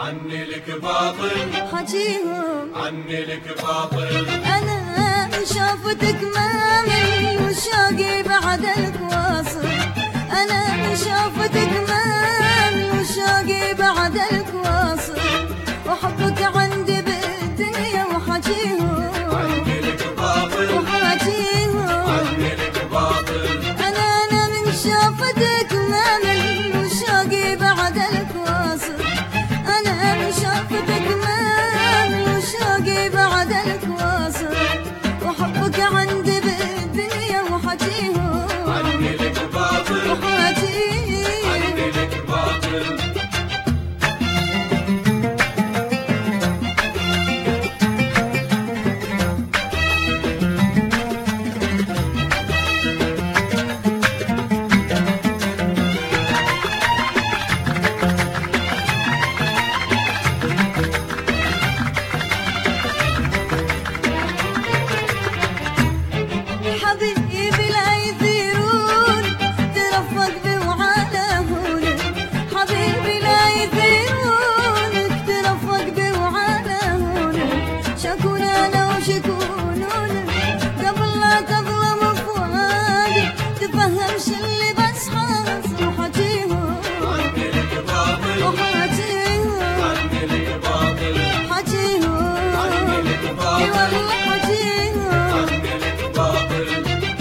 عني لك باطل حجيهم عني لك باطل. أنا من شافتك ما من وشوقي بعدك واصل. أنا من شافتك ما من وشوقي بعدك واصل. وحبك عندي بالدنيا وحجيهم عني لك باطل وحجيهم عني لك باطل. أنا من شافتك ما من وشوقي بعدك واصل. أنا من شافتك ما من وشوقي بعدك واصل. وحبك عندي بالدنيا وحجيهم عني لك باطل وحجيهم عني لك باطل. حبيبي لا يثيرون ترفق بي وعلى هونك. حبيبي لا يثيرونك ترفق بي وعلى هونك. شكون انا وشكونونك قبل لا تظلم فؤادي. تفهمش اللي بس حاصل وحجيهم عني لك باطل وحجيهم عني لك باطل حجيهم عني لك اي باطل والله حجيهم عني لك باطل.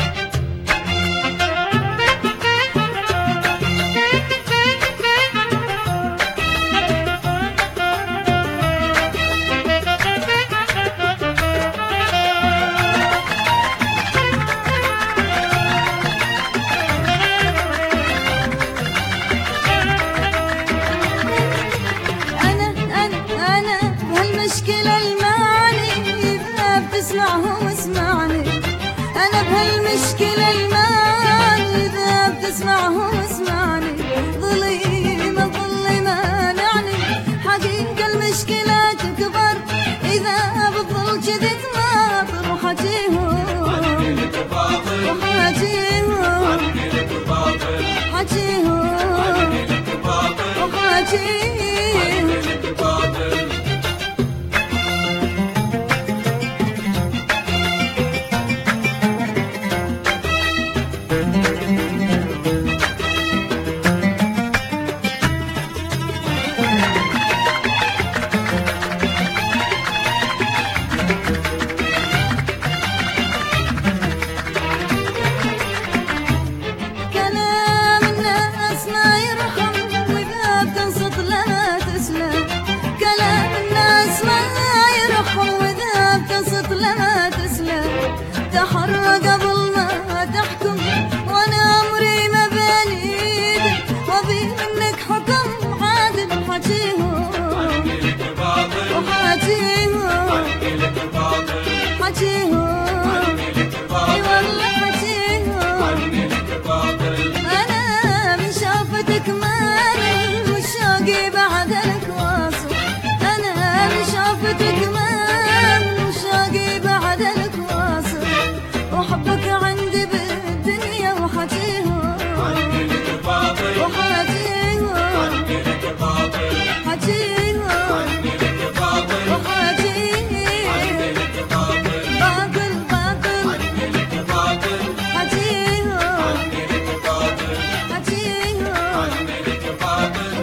أنا بهالمشكلة المعني إذا بتسمعهم اسمعني. أنا بهالمشكلة المعني إذا بتسمعهم اسمعني. ظليمة ظلي مانعني حقيقة المشكلة تكبر إذا بتظل جدي تماطر. وحجيهم عني لك باطل وحجيهم عني لك باطل حجيهم عني لك باطل وحجيهم عني لك باطل. كلام الناس ما يرحم وإذا بتنصت لا تسلم. كلام الناس ما يرحم وإذا بتنصت لا تسلم. تحرى قبل ما تحكم وأنا أمري ما بين إيدك. وأبي منك حكم عادل حجيهم عني لك باطل وحجيهم عني لك باطل حجيهم عني لك اي باطل والله حجيهم عني لك باطل. أنا من شافتك ما من وشوقي بعدك واصل. أنا من شافتك ما من وشوقي بعدك واصل. وحبك عندي بالدنيا وحجيهم عني لك باطل وحجيهم عني لك باطل حجيهم عني لك باطل وحجيهم عني لك باطل باطل باطل عني لك باطل حجيهم عني لك باطل حجيهم عني لك باطل